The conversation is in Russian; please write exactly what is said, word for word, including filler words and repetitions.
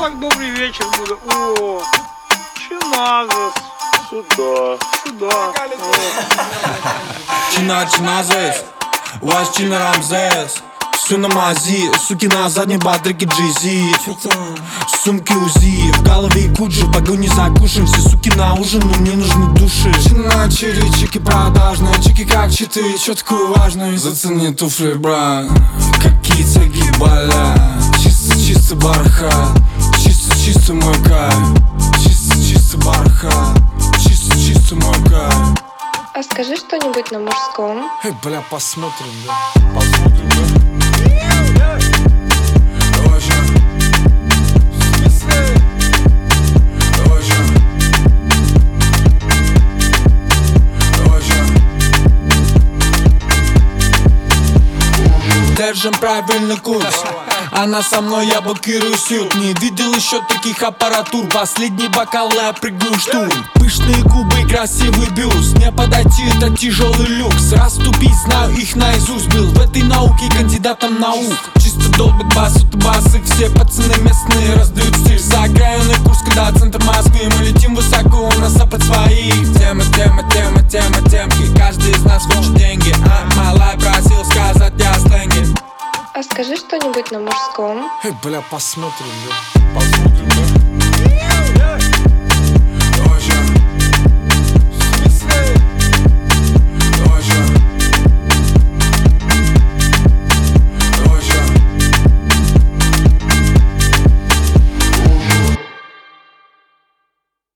так добрый вечер буде. О, Чиназис. Сюда, сюда. Чина, чиназис, ваш чина Рамзес. Все на мази, суки на задней батареке джизи. Сумки УЗИ, в голове куджи, погони за кушем. Все суки на ужин, но мне нужны души. Чина, чили, чики продажные, чики как читы, четкую важную. Зацени туфли, брат, какие тяги болят. Чисто, чисто бархат, чисто, чисто мой кайф. Чисто, чисто бархат, чисто, чисто мой кайф. А скажи что-нибудь на мужском. Эй, бля, посмотрим, да. Посмотрим, да. Держим правильный курс. Она со мной, я блокирую сют. Не видел еще таких аппаратур. Последний бокал, я прыгаю штурм. Пышные губы, красивый бюст. Не подойти, это тяжелый люкс. Раступить, знаю их наизусть. Был в этой науке кандидатом наук. Чисто долбит бас, это басы. Все пацаны местные раздают стиль. За окраинный курс, когда центр Москвы. Мы летим высоко, у нас запад своих. Тема, тема, тема, тема, темки. Каждый из нас хочет деньги. А, малай просил сказать я сленги. А скажи что-нибудь на мужском. Эй, бля, посмотрим, да. Посмотрим, да.